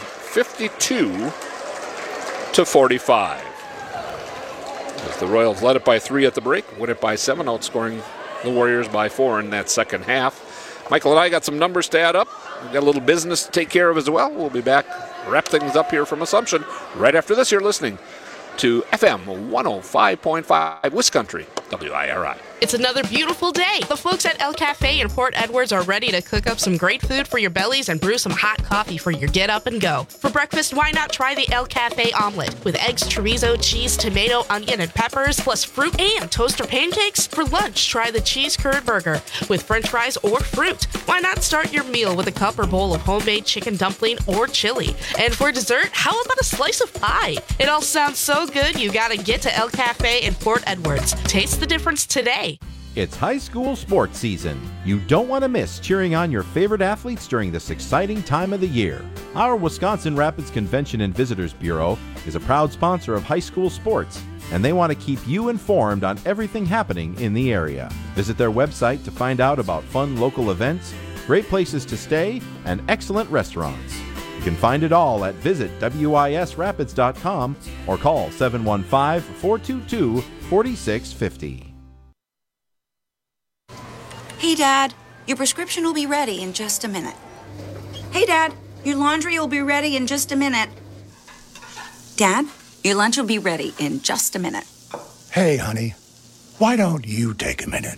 52-45. As the Royals led it by 3 at the break, win it by 7, outscoring the Warriors by 4 in that second half. Michael and I got some numbers to add up. We've got a little business to take care of as well. We'll be back, wrap things up here from Assumption right after this. You're listening to FM 105.5 Wiscountry, WIRI. It's another beautiful day. The folks at El Cafe in Port Edwards are ready to cook up some great food for your bellies and brew some hot coffee for your get up and go. For breakfast, why not try the El Cafe omelet with eggs, chorizo, cheese, tomato, onion, and peppers, plus fruit and toaster pancakes? For lunch, try the cheese curd burger with french fries or fruit. Why not start your meal with a cup or bowl of homemade chicken dumpling or chili? And for dessert, how about a slice of pie? It all sounds so good, you gotta get to El Cafe in Port Edwards. Taste the difference today. It's high school sports season. You don't want to miss cheering on your favorite athletes during this exciting time of the year. Our Wisconsin Rapids Convention and Visitors Bureau is a proud sponsor of high school sports, and they want to keep you informed on everything happening in the area. Visit their website to find out about fun local events, great places to stay, and excellent restaurants. You can find it all at visitwisrapids.com or call 715-422-4650. Hey, Dad, your prescription will be ready in just a minute. Hey, Dad, your laundry will be ready in just a minute. Dad, your lunch will be ready in just a minute. Hey, honey, why don't you take a minute?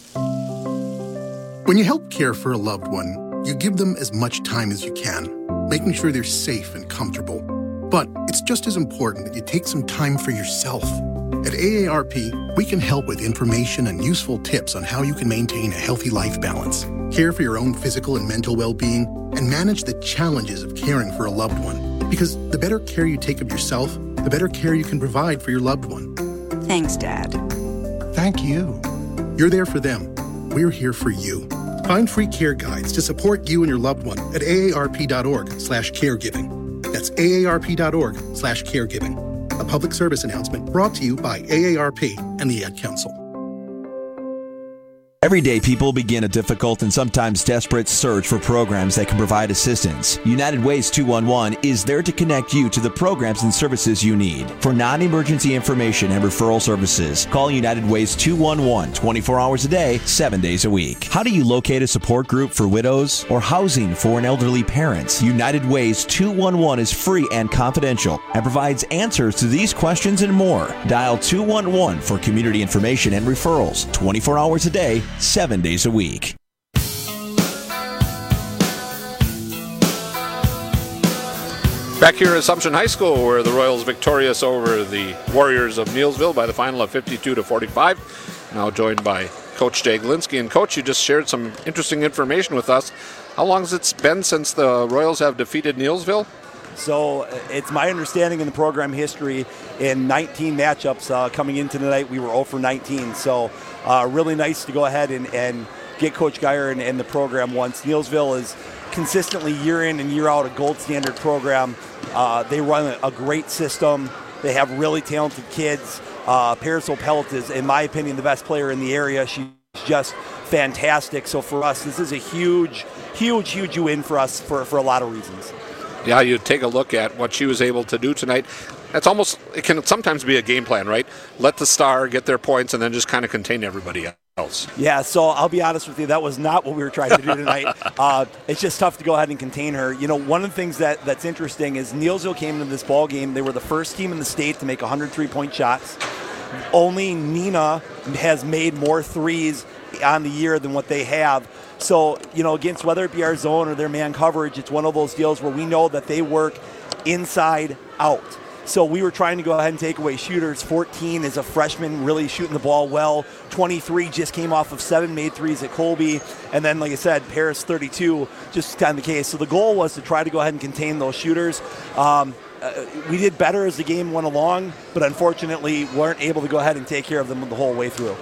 When you help care for a loved one, you give them as much time as you can, making sure they're safe and comfortable. But it's just as important that you take some time for yourself. At AARP, we can help with information and useful tips on how you can maintain a healthy life balance, care for your own physical and mental well-being, and manage the challenges of caring for a loved one. Because the better care you take of yourself, the better care you can provide for your loved one. Thanks, Dad. Thank you. You're there for them. We're here for you. Find free care guides to support you and your loved one at aarp.org/caregiving. That's aarp.org/caregiving. A public service announcement brought to you by AARP and the Ad Council. Everyday people begin a difficult and sometimes desperate search for programs that can provide assistance. United Ways 211 is there to connect you to the programs and services you need. For non-emergency information and referral services, call United Ways 211 24 hours a day, 7 days a week. How do you locate a support group for widows or housing for an elderly parent? United Ways 211 is free and confidential and provides answers to these questions and more. Dial 211 for community information and referrals 24 hours a day, 7 days a week. Back here at Assumption High School, where the Royals victorious over the Warriors of Neillsville by the final of 52-45. Now joined by Coach Jay Glinsky. And Coach, you just shared some interesting information with us. How long has it been since the Royals have defeated Neillsville? So it's my understanding in the program history, in 19 matchups coming into tonight, we were 0 for 19. So really nice to go ahead and get Coach Geyer and the program once. Neillsville is consistently year in and year out a gold standard program. They run a great system. They have really talented kids. Paris Opelt is, in my opinion, the best player in the area. She's just fantastic. So for us, this is a huge win for us for a lot of reasons. Yeah, you take a look at what she was able to do tonight. It can sometimes be a game plan, right? Let the star get their points and then just kind of contain everybody else. Yeah, so I'll be honest with you, that was not what we were trying to do tonight. It's just tough to go ahead and contain her. You know, one of the things that's interesting is Neillsville came into this ball game. They were the first team in the state to make 100 3-point shots. Only Nina has made more threes on the year than what they have. So, you know, against whether it be our zone or their man coverage, it's one of those deals where we know that they work inside out. So we were trying to go ahead and take away shooters. 14 is a freshman, really shooting the ball well. 23 just came off of 7 made threes at Colby. And then, like I said, Paris 32, just kind of the case. So the goal was to try to go ahead and contain those shooters. We did better as the game went along, but unfortunately weren't able to go ahead and take care of them the whole way through.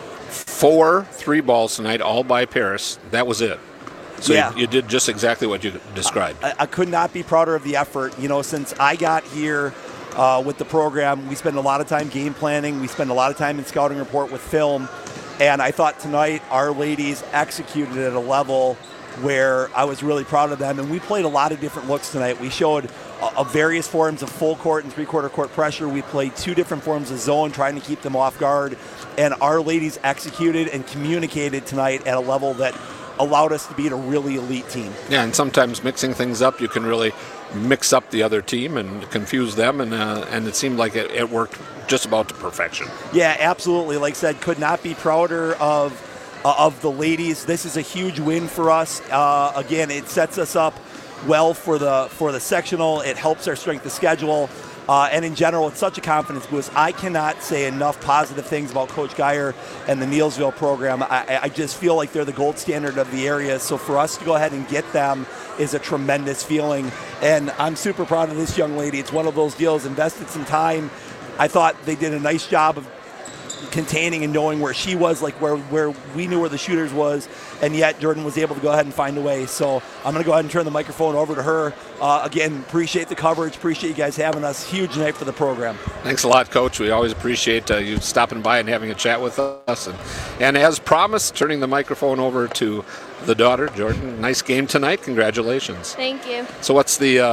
4 3 balls tonight, all by Paris. That was it. So yeah. You did just exactly what you described. I could not be prouder of the effort. You know, since I got here with the program, we spend a lot of time game planning. We spend a lot of time in scouting report with film. And I thought tonight our ladies executed at a level where I was really proud of them. And we played a lot of different looks tonight. We showed various forms of full court and three-quarter court pressure. We played 2 different forms of zone, trying to keep them off guard. And our ladies executed and communicated tonight at a level that allowed us to beat a really elite team. Yeah, and sometimes mixing things up, you can really mix up the other team and confuse them, and it seemed like it worked just about to perfection. Yeah, absolutely. Like I said, could not be prouder of the ladies. This is a huge win for us. Again, it sets us up well for the sectional. It helps our strength of schedule. And in general, it's such a confidence boost. I cannot say enough positive things about Coach Geyer and the Neillsville program. I just feel like they're the gold standard of the area. So for us to go ahead and get them is a tremendous feeling. And I'm super proud of this young lady. It's one of those deals, invested some time. I thought they did a nice job of containing and knowing where she was, like where we knew where the shooters was, and yet Jordan was able to go ahead and find a way. So I'm going to go ahead and turn the microphone over to her. Again, appreciate the coverage, appreciate you guys having us. Huge night for the program. Thanks a lot, Coach. We always appreciate you stopping by and having a chat with us. And as promised, turning the microphone over to the daughter, Jordan. Nice game tonight. Congratulations. Thank you. So what's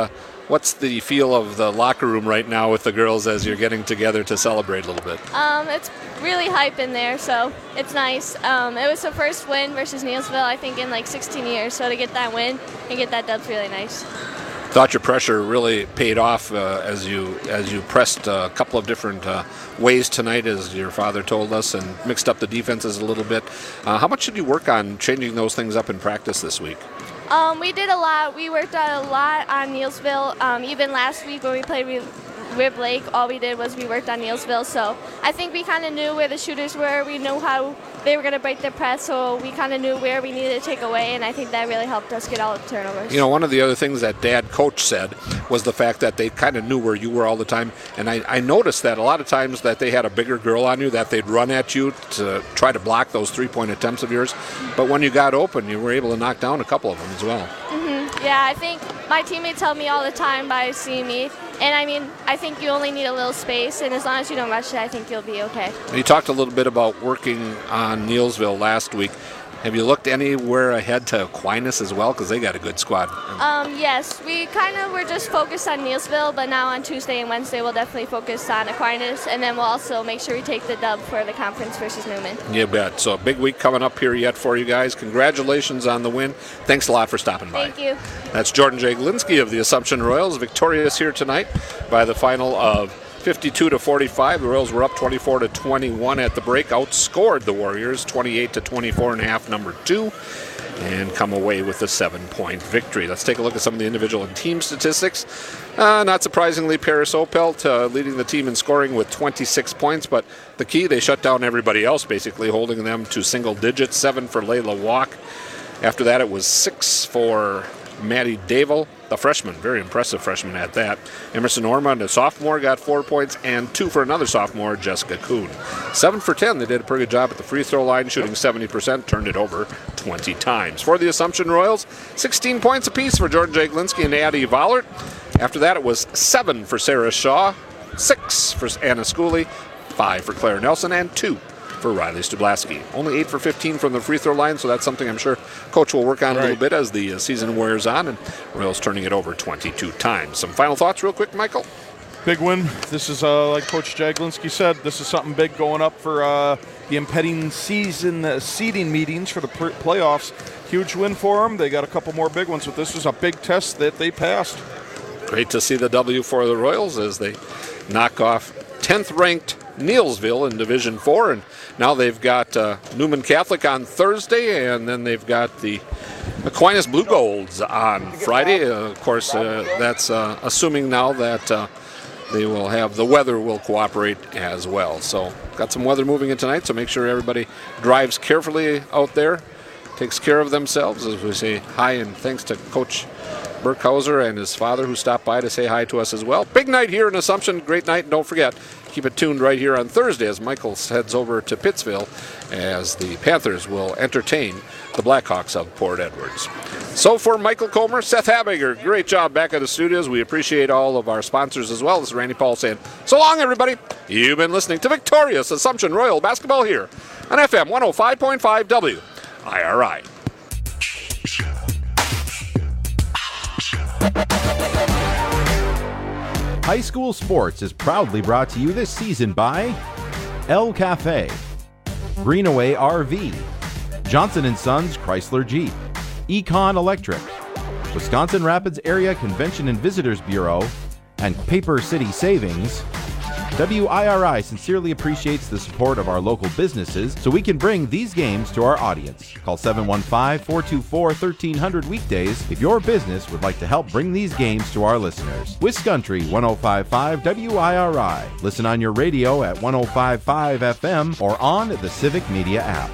the feel of the locker room right now with the girls as you're getting together to celebrate a little bit? It's really hype in there, so it's nice. It was the first win versus Neillsville, I think, in like 16 years. So to get that win and get that dub's really nice. Thought your pressure really paid off as you pressed a couple of different ways tonight, as your father told us, and mixed up the defenses a little bit. How much did you work on changing those things up in practice this week? We did a lot. We worked out a lot on Neillsville. Even last week when we played, we we're Blake, all we did was we worked on Neilsville. So I think we kind of knew where the shooters were. We knew how they were going to break their press, so we kind of knew where we needed to take away, and I think that really helped us get all the turnovers. You know, one of the other things that Dad Coach said was the fact that they kind of knew where you were all the time, and I noticed that a lot of times that they had a bigger girl on you, that they'd run at you to try to block those three-point attempts of yours, but when you got open, you were able to knock down a couple of them as well. Yeah, I think my teammates help me all the time by seeing me. And I mean, I think you only need a little space, and as long as you don't rush it, I think you'll be okay. You talked a little bit about working on Neilsville last week. Have you looked anywhere ahead to Aquinas as well? Because they got a good squad. Yes, we kind of were just focused on Neilsville, but now on Tuesday and Wednesday we'll definitely focus on Aquinas, and then we'll also make sure we take the dub for the conference versus Newman. You bet. So a big week coming up here yet for you guys. Congratulations on the win. Thanks a lot for stopping by. Thank you. That's Jordan Jaglinski of the Assumption Royals, victorious here tonight by the final of 52-45. The Royals were up 24-21 at the break, outscored the Warriors 28-24 and a half, number 2, and come away with a 7-point victory. Let's take a look at some of the individual and team statistics. Not surprisingly, Paris Opelt leading the team in scoring with 26 points, but the key, they shut down everybody else, basically holding them to single digits. 7 for Layla Walk. After that, it was 6 for Maddie Dable, the freshman, very impressive freshman at that. Emerson Ormond, a sophomore, got 4 points, and 2 for another sophomore, Jessica Kuhn. 7 for 10, they did a pretty good job at the free throw line, shooting 70%, turned it over 20 times. For the Assumption Royals, 16 points apiece for Jordan Jaglinski and Addie Vollert. After that, it was 7 for Sarah Shaw, 6 for Anna Schooley, 5 for Claire Nelson, and 2 for Riley Stublaski. Only 8 for 15 from the free throw line, so that's something I'm sure Coach will work on a little bit as the season wears on, and Royals turning it over 22 times. Some final thoughts real quick, Michael? Big win. This is, like Coach Jaglinski said, this is something big going up for the impending season seeding meetings for the playoffs. Huge win for them. They got a couple more big ones, but this was a big test that they passed. Great to see the W for the Royals as they knock off 10th-ranked Neilsville in Division 4, and now they've got Newman Catholic on Thursday, and then they've got the Aquinas Blue Golds on Friday. Of course, that's assuming now that they will have the weather will cooperate as well. So got some weather moving in tonight, so make sure everybody drives carefully out there, takes care of themselves, as we say hi and thanks to Coach Burkhauser and his father who stopped by to say hi to us as well. Big night here in Assumption, great night, and don't forget, keep it tuned right here on Thursday as Michael heads over to Pittsville as the Panthers will entertain the Blackhawks of Port Edwards. So for Michael Comer, Seth Habiger, great job back at the studios. We appreciate all of our sponsors as well. This is Randy Paul saying, so long everybody. You've been listening to victorious Assumption Royal Basketball here on FM 105.5 WIRI. High School Sports is proudly brought to you this season by El Cafe, Greenaway RV, Johnson & Sons Chrysler Jeep, Econ Electric, Wisconsin Rapids Area Convention and Visitors Bureau, and Paper City Savings. WIRI sincerely appreciates the support of our local businesses so we can bring these games to our audience. Call 715-424-1300 weekdays if your business would like to help bring these games to our listeners. Wiscountry 105.5 WIRI. Listen on your radio at 105.5 FM or on the Civic Media app.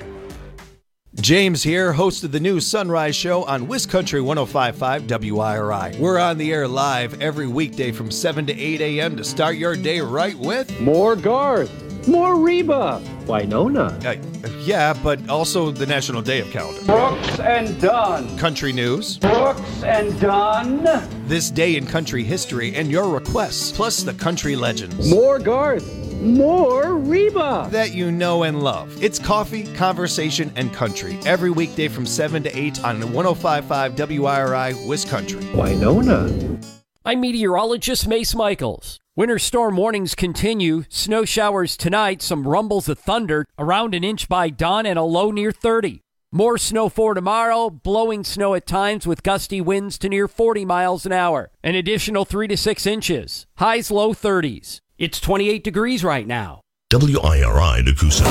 James here, host of the new Sunrise Show on Wiscountry 105.5 WIRI. We're on the air live every weekday from 7 to 8 a.m. to start your day right with more Garth, more Reba, Winona. Yeah, but also the National Day of Calendar. Brooks and Dunn. Country news. Brooks and Dunn. This day in country history and your requests, plus the country legends. More Garth. More Reba that you know and love. It's coffee, conversation, and country every weekday from 7 to 8 on 105.5 WIRI Wiscountry. Winona. I'm meteorologist Mace Michaels. Winter storm warnings continue. Snow showers tonight, some rumbles of thunder, around an inch by dawn, and a low near 30. More snow for tomorrow, blowing snow at times with gusty winds to near 40 miles an hour. An additional 3 to 6 inches. Highs low 30s. It's 28 degrees right now. WIRI Nakusa.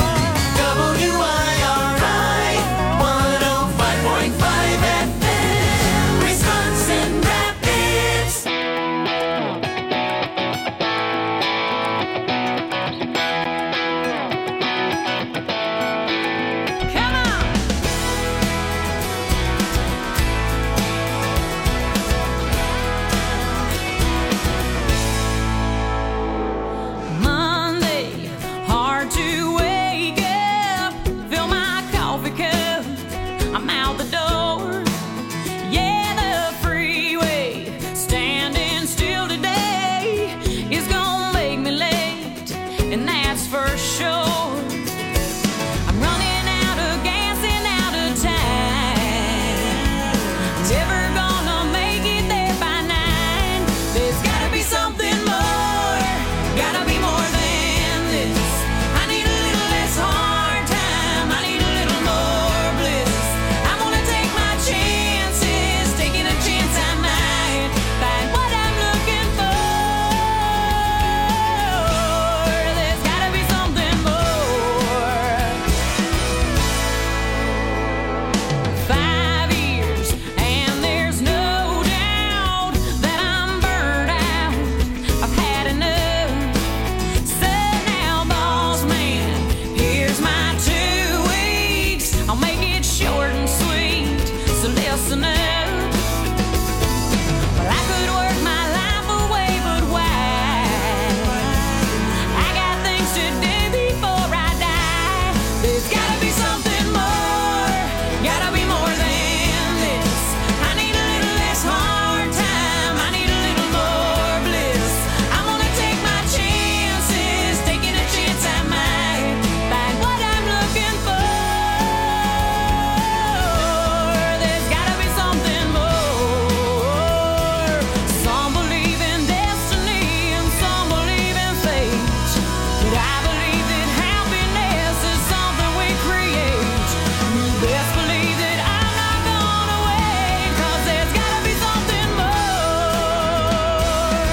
WIRI 105.5 FM, Wisconsin Rapids. that's for sure. I'm running out of gas and out of time. Never gonna make it there by 9. There's gotta be something more. Gotta be more than this. I need a little less hard time. I need a little more bliss. I'm gonna take my chances, taking a chance I might find what I'm looking for. There's gotta be something more. 5 years and there's no doubt that I'm burned out. I've had enough. So now, boss man, here's my 2 weeks. I'll make it short and sweet, so listen up. Well, I could work my life away, but why? I got things to do before I die. There's gotta be something more. Gotta be more than this. I need a little less hard time. I need a little more bliss. I'm gonna take my chances, taking a chance I might find what I'm looking for. There's gotta be something more. Some believe in destiny and some believe in fate. But I believe that happiness is something we create. You best believe that I'm not gonna wait, 'cause there's gotta be something more.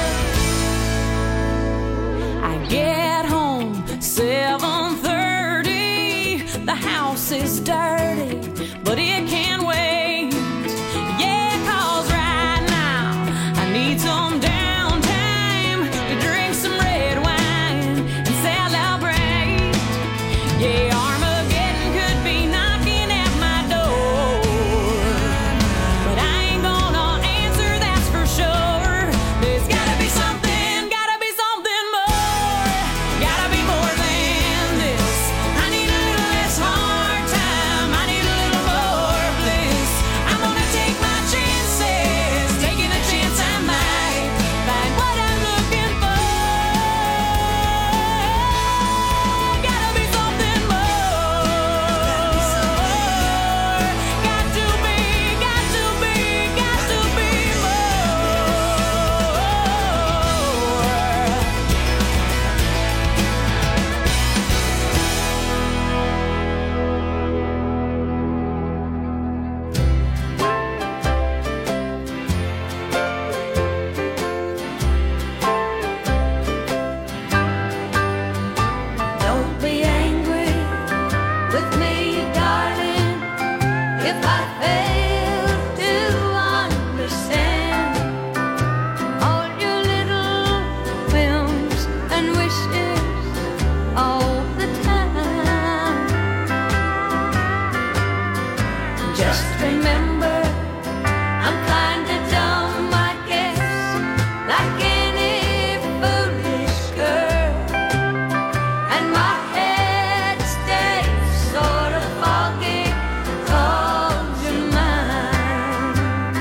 I get home 7:30. The house is dirty, but it can wait. Yeah, 'cause right now I need some downtime to drink some red wine and celebrate. Yeah, Armageddon could be knocking at my door, but I ain't gonna answer, that's for sure. There's gotta be something more. Gotta be more than this. I need a little less hard time. I need a little more bliss. I'm gonna take my chances, taking a chance I might find what I'm looking for. Gotta be something more. Got to be Don't be angry with me, darling, if I fail to understand all your little whims and wishes all the time. Just remember, I'm kinda dumb, I guess, like any foolish girl. And my head stays sort of foggy 'cause you're mine.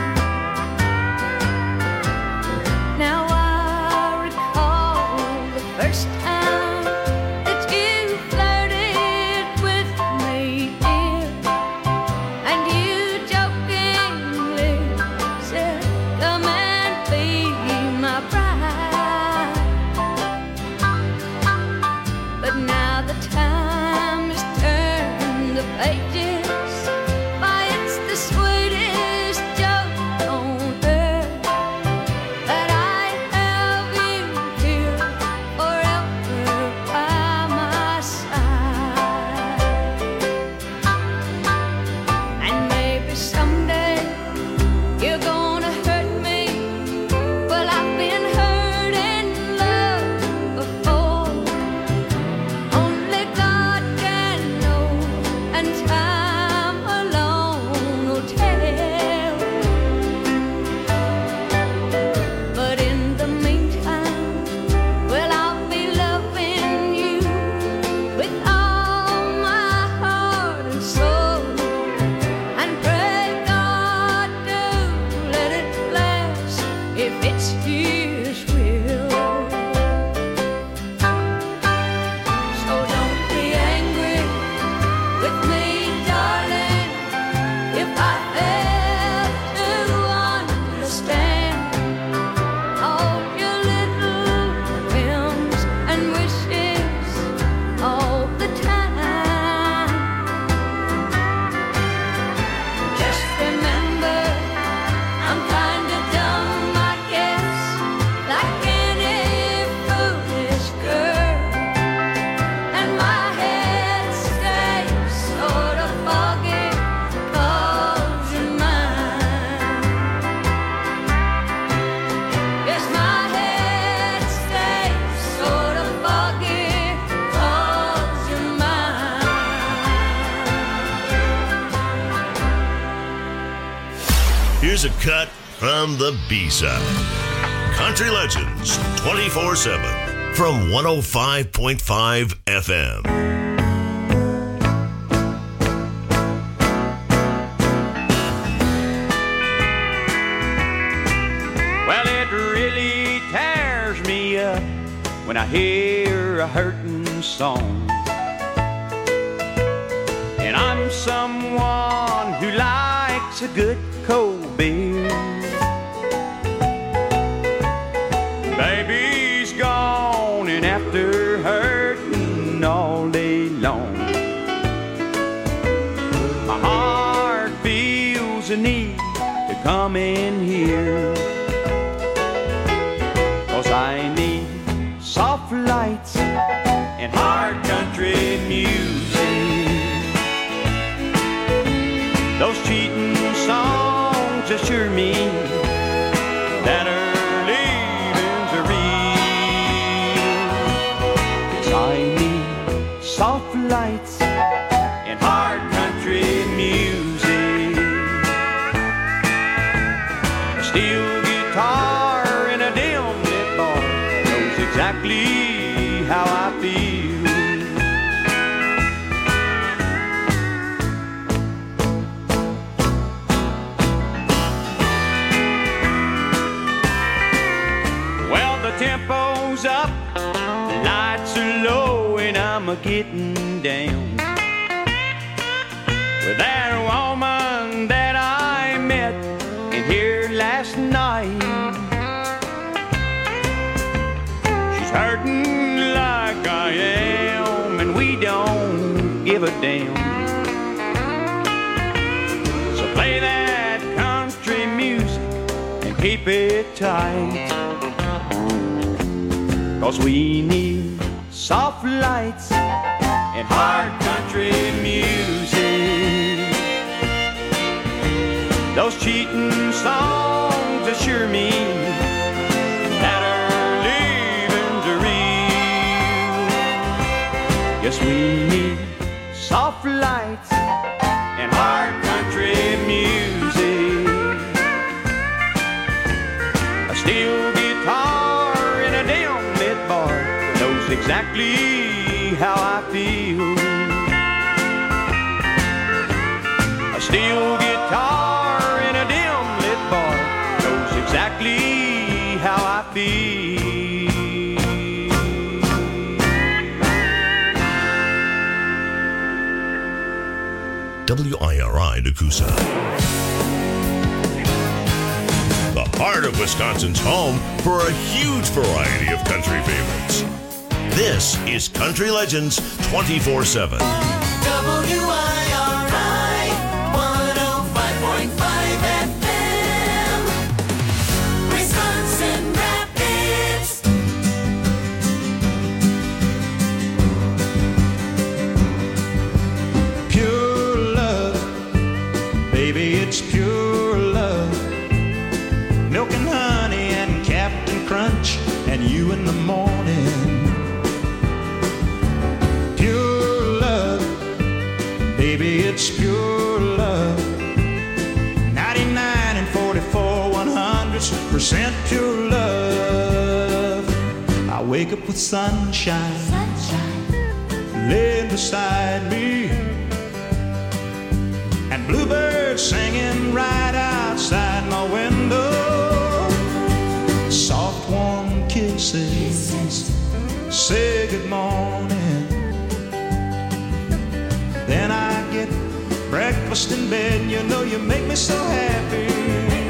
Now I recall the first time that you flirted with me, dear, and you jokingly said, "Come and be my bride." But now the time has turned the pages. Why, it's the sweetest joke on earth that I have you here forever by my side. And maybe someday you're gonna hurt me. Well, I've been hurt in love before. Only God can know, and time Here's a cut from the B-side. Country Legends 24/7 from 105.5 FM. Well, it really tears me up when I hear a hurting song. And I'm someone who likes a good cold beer. Baby's gone and after hurting all day long, my heart feels a need to come in here. 'Cause I need soft lights and hard country music. Those cheating songs assure me that her leavings are real. 'Cause I need soft lights and hard country music. A steel guitar in a dim lit bar knows exactly how I feel. Tempo's up, the lights are low, and I'm a-getting down. With that woman that I met in here last night, she's hurting like I am, and we don't give a damn. So play that country music and keep it tight. 'Cause we need soft lights and hard country music. Those cheating songs assure me that her leavings are real. Yes, we need soft lights and hard country music. A steel guitar in a dim bar knows exactly how I feel. A steel guitar in a dim lit bar knows exactly how I feel. WIRI Nakusa. The heart of Wisconsin's home for a huge variety of country favorites. This is Country Legends 24/7. WIRI 105.5 FM, Wisconsin Rapids. Pure love, baby, it's pure love. Milk and honey and Captain Crunch and you in the morning. Pure love, baby, it's pure love. 99 and 44 100% pure love. I wake up with sunshine, laying beside me, and bluebirds singing right outside my window. Soft warm kisses say good morning. Then I get breakfast in bed. You know you make me so happy.